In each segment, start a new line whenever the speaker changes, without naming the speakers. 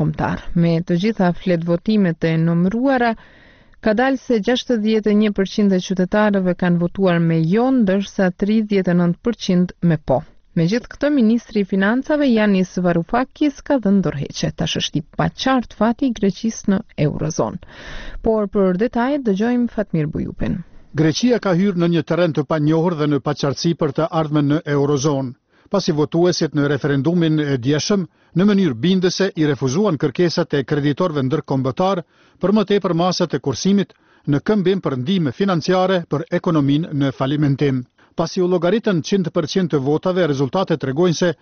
ndërkombëtar. Me të gjitha fletvotimet e numëruara, ka dalë se 61% e qytetarëve kanë votuar me jo, ndërsa 39% me po. Me gjithë këtë, Ministri i Financave Yanis Varoufakis ka dhënë dorëheqje. Tash është i paqartë fati i Greqisë në Eurozon. Por për detajet dëgjojmë Fatmir Bujupin.
Greqia ka hyrë në një terren të panjohur dhe në paqartësi për të ardhmen në Eurozon. Pasi votuesit në referendumin e djeshëm në mënyrë bindëse i refuzuan kërkesat e kreditorëve ndërkombëtar për më tepër masat e kursimit në këmbim për ndihmë financiare për ekonominë në falimentim. Pasi u llogaritën 100% të votave, rezultatet tregojnë se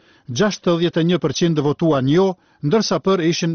61% votuan jo, ndërsa për ishin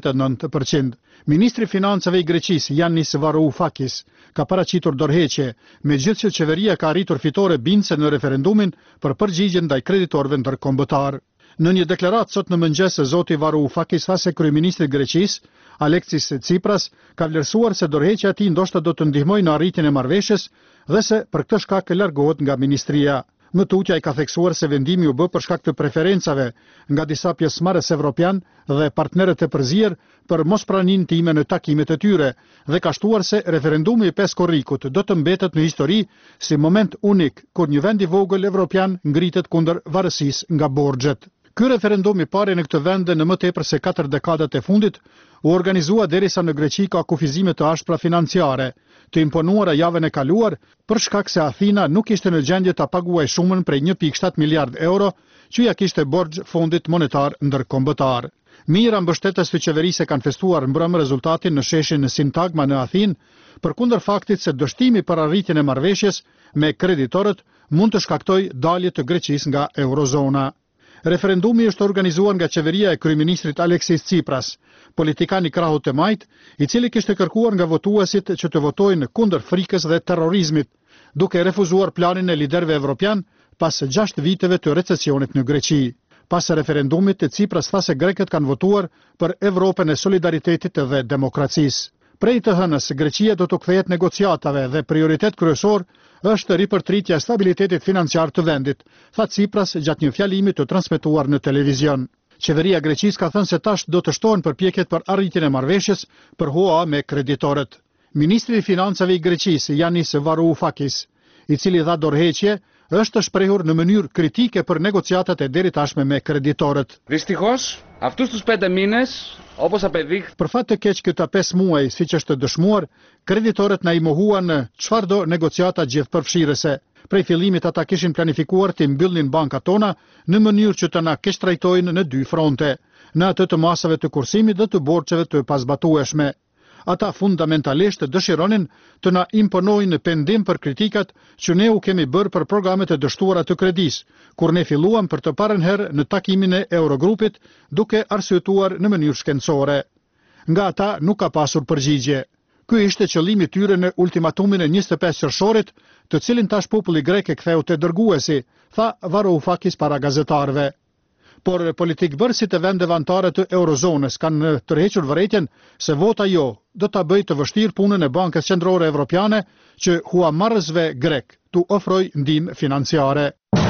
39%. Ministri i Financave i Greqisë, Yanis Varoufakis, ka paraqitur dorëheqje, megjithëse qeveria ka arritur fitore bindëse në referendumin për përgjigjen ndaj kreditorëve ndërkombëtar. Në një deklaratë sot në mëngjes, zoti Varoufakis tha se kryeministri i Greqisë, Aleksis Tsipras, ka vlerësuar se dorëheqja e tij ndoshta do të ndihmojë në arritjen e marrëveshjes dhe se për këtë shkak largohet nga ministria. Më tutje ai ka theksuar se vendimi u bë për shkak të preferencave nga disa pjesëmarrës evropian dhe partnerët e përzier për mospraninë time në takimet e tyre dhe ka shtuar se referendumi i 5 korrikut do të mbetet në histori si moment unik kur një vend i vogël evropian ngritet kundër varësisë nga borxhet. Ky referendum i parë në këtë vend në më tepër se 4 dekadat e fundit u organizua derisa në Greqi ka kufizime të ashpra financiare, të imponuara javën e kaluar për shkak se Athina nuk ishte në gjendje ta paguajë shumën prej 1.7 miliard euro që ja kishte borxh Fondit Monetar Ndërkombëtar. Mijëra mbështetës të qeverisë kanë festuar mbrëmë rezultatin në sheshin Sintagma në Athinë, përkundër faktit se dështimi për arritjen e marrëveshjes me kreditorët mund të shkaktojë dalje të Greqisë nga Eurozona. Referendumi është organizuar nga qeveria e kryeministrit Aleksis Tsipras, politikan i krahut të majt, i cili kishte kërkuar nga votuesit që të votojnë kundër frikës dhe terrorizmit, duke refuzuar planin e liderëve evropian pas 6 viteve të recesionit në Greqi. Pas referendumit, Tsipras tha se grekët kanë votuar për Evropën e solidaritetit dhe demokracisë. Prej të hënës, Greqia do të kthehet negociatave dhe prioritet kryesor është ripërtritja e stabilitetit financiar të vendit, tha Tsipras gjatë një fjalimi të transmetuar në televizion. Qeveria e Greqisë ka thënë se tash do të shtohen përpjekjet për arritjen e marrëveshjes për HOA me kreditorët. Ministri i Financave i Greqisë, Yanis Varoufakis, i cili dha dorëheqje, është shprehur në mënyrë kritike për negociatat e deritashme me kreditorët.
Δυστυχώς, αυτούς τους 5 μήνες, όπως απεδείχθη.
Për fat të keq këta 5 muaj, siç është dëshmuar, kreditorët na i mohuan çfarëdo negociata gjithëpërfshirëse. Prej fillimit ata kishin planifikuar të mbyllnin bankat tona në mënyrë që të na keq trajtojnë në 2 fronte, në atë të masave të kursimit dhe të borxheve të pazbatueshme. Ata fundamentalisht dëshironin të na imponojnë pendim për kritikat që ne u kemi bërë për programet e dështuara të kredis, kur ne filluam për të parën herë në takimin e Eurogrupit duke arsyetuar në mënyrë shkencore. Nga ata nuk ka pasur përgjigje. Ky ishte qëllimi i tyre në ultimatumin e 25 qershorit, të cilin tash populli grek e ktheu te dërguesi, tha Varoufakis para gazetarëve. Por politikbërësit e vendeve anëtare të Eurozonës kanë tërhequr vërejtjen se vota jo do ta bëjë të vështirë punën e Bankës Qendrore Evropiane që huamarrësve grek t'u ofrojë ndihmë financiare.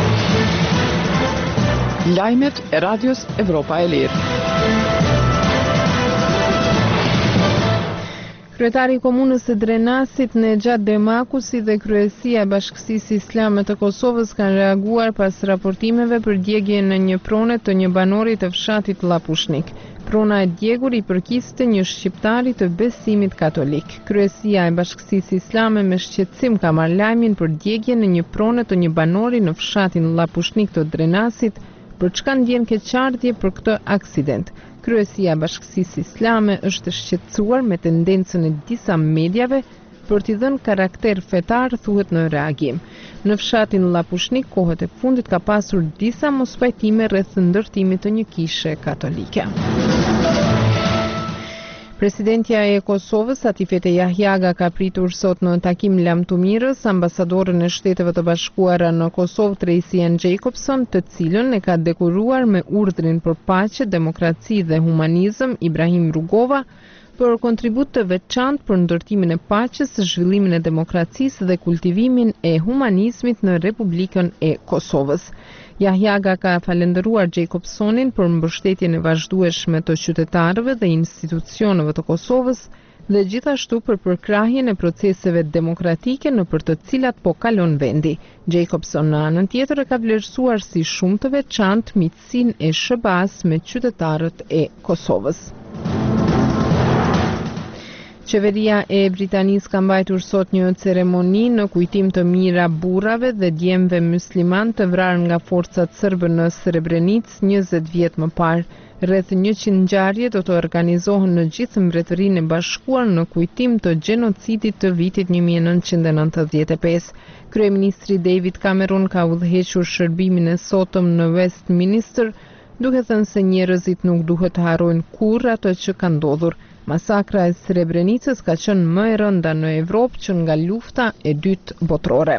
Lajmet e Radios Evropa e Lirë. Kryetari i komunës së Drenasit Nexhat Demakusi dhe kryesia e Bashkësisë Islame të Kosovës kanë reaguar pas raportimeve për djegjen në një pronë të një banori të fshatit Llapushnik. Prona e djegur i përkiste një shqiptari të besimit katolik. Kryesia e Bashkësisë Islame me shqetësim ka marrë lajmin për djegjen në një pronë të një banori në fshatin Llapushnik të Drenasit, për çka ndjen keqardhje për këtë aksident. Kryesia e Bashkësisë Islame është shqetësuar me tendencën e disa mediave për t'i dhënë karakter fetar, thuhet në reagim. Në fshatin Llapushnik, kohët e fundit ka pasur disa mospajtime rreth ndërtimit të një kishe katolike. Presidentja e Kosovës, Atifete Jahjaga, ka pritur sot në takim lamtumirës ambasadorën e Shteteve të Bashkuara në Kosovë, Tracy Ann Jacobson, të cilën e ka dekoruar me urdhrin për paqe, demokraci dhe humanizëm Ibrahim Rugova, për kontribut të veçantë për ndërtimin e paqes, zhvillimin e demokracisë dhe kultivimin e humanizmit në Republikën e Kosovës. Jahjaga ka falendëruar Jacobsonin për mbështetjen e vazhdueshme të qytetarëve dhe institucioneve të Kosovës dhe gjithashtu për përkrahjen e proceseve demokratike nëpër të cilat po kalon vendi. Jacobson në anën tjetër e ka vlerësuar si shumë të veçantë miqësinë e SBA-s me qytetarët e Kosovës. Qeveria e Britanisë ka mbajtur sot një ceremoni në kujtim të mira burrave dhe djemve musliman të vrarë nga forcat serbe në Srebrenicë 20 vjet më parë. Rreth 100 ngjarje do të organizohen në gjithë Mbretërinë e Bashkuar në kujtim të gjenocidit të vitit 1995. Kryeministri David Cameron ka udhëhequr shërbimin e sotëm në Westminster, duke thënë se njerëzit nuk duhet të harrojnë kurrë ato që ka ndodhur. Masakra e Srebrenicës ka qenë më e rënda në Evropë që nga lufta e dytë botërore.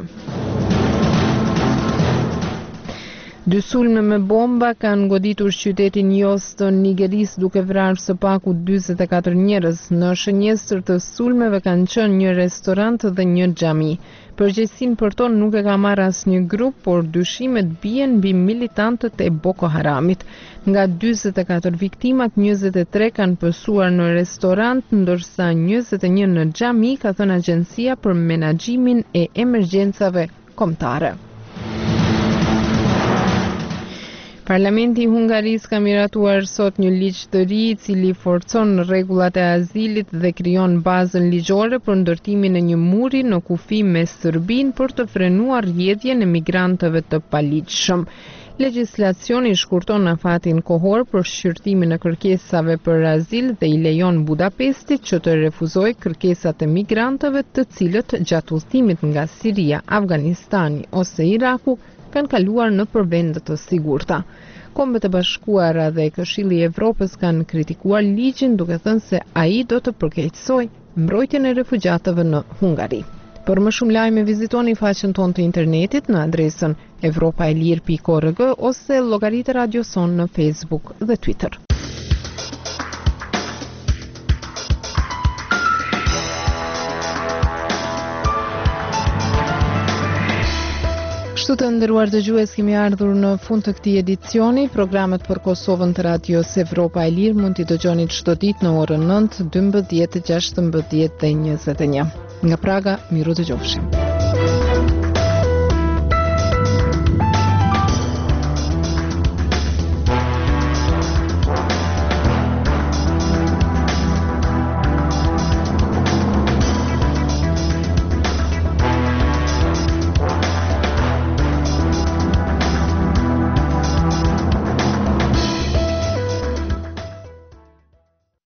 2 sulme me bomba kanë goditur qytetin Jos të Nigerisë duke vrarë së paku 44 njerëz. Në shënjestër të sulmeve kanë qenë një restorant dhe një xhami. Përgjegjësinë për to nuk e ka marrë asnjë grup, por dyshimet bien mbi militantët e Boko Haramit. Nga 44 viktimat, 23 kanë pësuar në restorant, ndërsa 21 në xhami, ka thënë Agjencia për Menaxhimin e Emergjencave Kombëtare. Parlamenti i Hungarisë ka miratuar sot një ligj të ri i cili forcon rregullat e azilit dhe krijon bazën ligjore për ndërtimin e një muri në kufi me Serbinë për të frenuar rrjedhjen e migrantëve të paligjshëm. Legjislacioni shkurton afatin kohor për shqyrtimin e kërkesave për azil dhe i lejon Budapestit që të refuzojë kërkesat e migrantëve të cilët gjatë udhëtimit nga Siria, Afganistani ose Iraku kanë kaluar në vende të sigurta. Kombët e Bashkuara dhe Këshilli i Evropës kanë kritikuar ligjin duke thënë se ai do të përkeqësojë mbrojtjen e refugjatëve në Hungari. Për më shumë lajme vizitoni faqen tonë të internetit në adresën europaelir.org ose llogaritë e Radio Son në Facebook dhe Twitter. Kështu të nderuar dëgjues, kemi ardhur në fund të këtij edicioni. Programet për Kosovën të Radios Evropa e Lirë mund t'i dëgjoni çdo ditë në orën 9, 12, 16 dhe 21. Nga Praga, miru dëgjofshim.